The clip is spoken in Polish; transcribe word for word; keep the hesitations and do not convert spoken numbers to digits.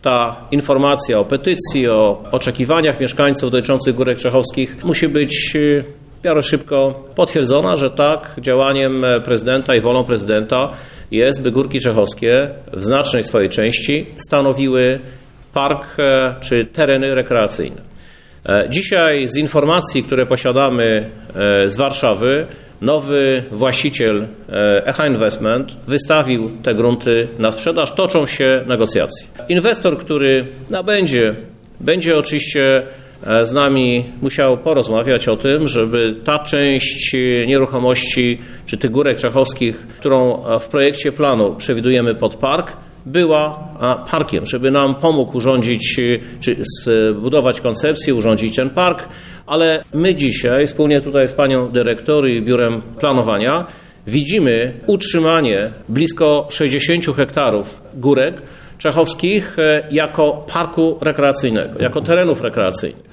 ta informacja o petycji, o oczekiwaniach mieszkańców dotyczących Górek Czechowskich musi być w miarę szybko potwierdzona, że tak, działaniem prezydenta i wolą prezydenta jest, by Górki Czechowskie w znacznej swojej części stanowiły park czy tereny rekreacyjne. Dzisiaj z informacji, które posiadamy z Warszawy, nowy właściciel Echa Investment wystawił te grunty na sprzedaż. Toczą się negocjacje. Inwestor, który nabędzie, będzie oczywiście z nami musiał porozmawiać o tym, żeby ta część nieruchomości czy tych Górek Czechowskich, którą w projekcie planu przewidujemy pod park, była parkiem, żeby nam pomógł urządzić, czy zbudować koncepcję, urządzić ten park, ale my dzisiaj, wspólnie tutaj z panią dyrektor i biurem planowania, widzimy utrzymanie blisko sześćdziesięciu hektarów Górek Czechowskich jako parku rekreacyjnego, jako terenów rekreacyjnych.